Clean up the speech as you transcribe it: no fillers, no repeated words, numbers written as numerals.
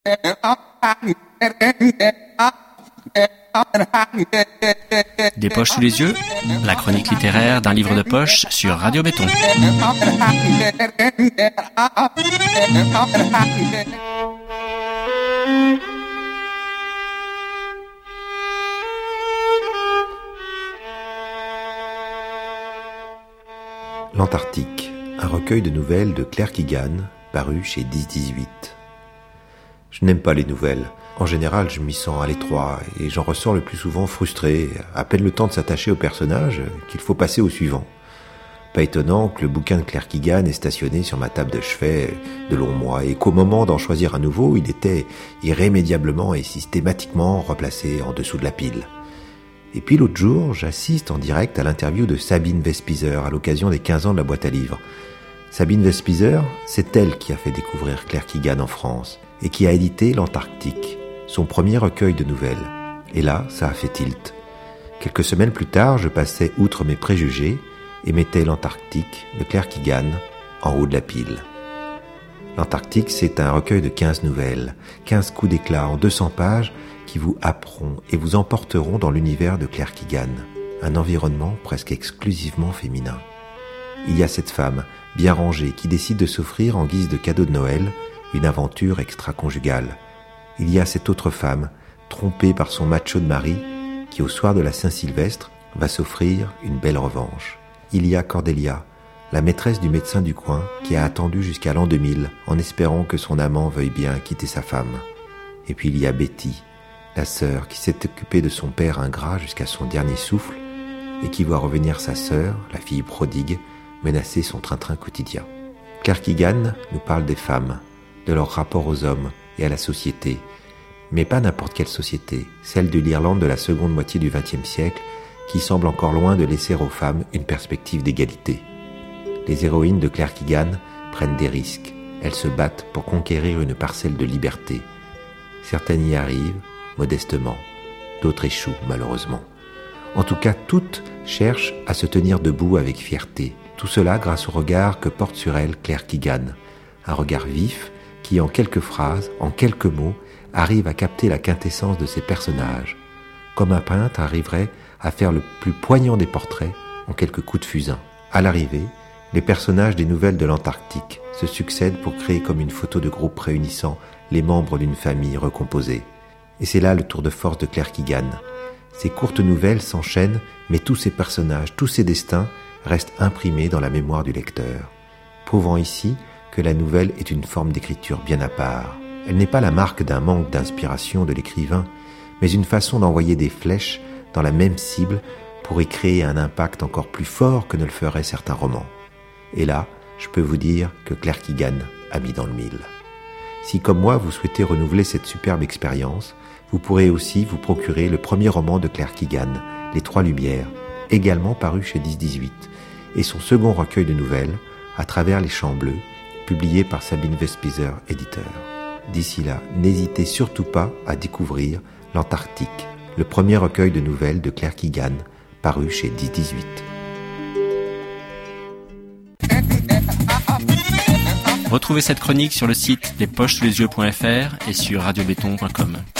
Des poches sous les yeux, la chronique littéraire d'un livre de poche sur Radio Béton. L'Antarctique, un recueil de nouvelles de Claire Keegan, paru chez 10-18. Je n'aime pas les nouvelles. En général, je m'y sens à l'étroit et j'en ressors le plus souvent frustré, à peine le temps de s'attacher au personnage qu'il faut passer au suivant. Pas étonnant que le bouquin de Claire Keegan ait stationné sur ma table de chevet de longs mois et qu'au moment d'en choisir un nouveau, il était irrémédiablement et systématiquement replacé en dessous de la pile. Et puis l'autre jour, j'assiste en direct à l'interview de Sabine Vespizer à l'occasion des 15 ans de la boîte à livres. Sabine Vespizer, c'est elle qui a fait découvrir Claire Keegan en France et qui a édité l'Antarctique, son premier recueil de nouvelles. Et là, ça a fait tilt. Quelques semaines plus tard, je passais outre mes préjugés et mettais l'Antarctique de Claire Keegan en haut de la pile. L'Antarctique, c'est un recueil de 15 nouvelles, 15 coups d'éclat en 200 pages qui vous happeront et vous emporteront dans l'univers de Claire Keegan, un environnement presque exclusivement féminin. Il y a cette femme, bien rangée, qui décide de s'offrir en guise de cadeau de Noël une aventure extra-conjugale. Il y a cette autre femme, trompée par son macho de mari, qui au soir de la Saint-Sylvestre va s'offrir une belle revanche. Il y a Cordelia, la maîtresse du médecin du coin, qui a attendu jusqu'à l'an 2000 en espérant que son amant veuille bien quitter sa femme. Et puis il y a Betty, la sœur qui s'est occupée de son père ingrat jusqu'à son dernier souffle et qui voit revenir sa sœur, la fille prodigue, menacer son train-train quotidien. Claire Keegan nous parle des femmes, de leur rapport aux hommes et à la société, mais pas n'importe quelle société, celle de l'Irlande de la seconde moitié du XXe siècle, qui semble encore loin de laisser aux femmes une perspective d'égalité. Les héroïnes de Claire Keegan prennent des risques, elles se battent pour conquérir une parcelle de liberté. Certaines y arrivent, modestement, d'autres échouent malheureusement. En tout cas, toutes cherchent à se tenir debout avec fierté, tout cela grâce au regard que porte sur elles Claire Keegan, un regard vif qui, en quelques phrases, en quelques mots, arrive à capter la quintessence de ses personnages, comme un peintre arriverait à faire le plus poignant des portraits en quelques coups de fusain. À l'arrivée, les personnages des nouvelles de l'Antarctique se succèdent pour créer comme une photo de groupe réunissant les membres d'une famille recomposée. Et c'est là le tour de force de Claire Keegan. Ces courtes nouvelles s'enchaînent, mais tous ces personnages, tous ces destins restent imprimés dans la mémoire du lecteur, prouvant ici que la nouvelle est une forme d'écriture bien à part. Elle n'est pas la marque d'un manque d'inspiration de l'écrivain, mais une façon d'envoyer des flèches dans la même cible pour y créer un impact encore plus fort que ne le feraient certains romans. Et là, je peux vous dire que Claire Keegan a mis dans le mille. Si, comme moi, vous souhaitez renouveler cette superbe expérience, vous pourrez aussi vous procurer le premier roman de Claire Keegan, Les Trois Lumières, également paru chez 10-18, et son second recueil de nouvelles, À travers les champs bleus, publié par Sabine Vespizer, éditeur. D'ici là, n'hésitez surtout pas à découvrir l'Antarctique, le premier recueil de nouvelles de Claire Keegan, paru chez 10-18. Retrouvez cette chronique sur le site lespochesouslesyeux.fr et sur radiobéton.com.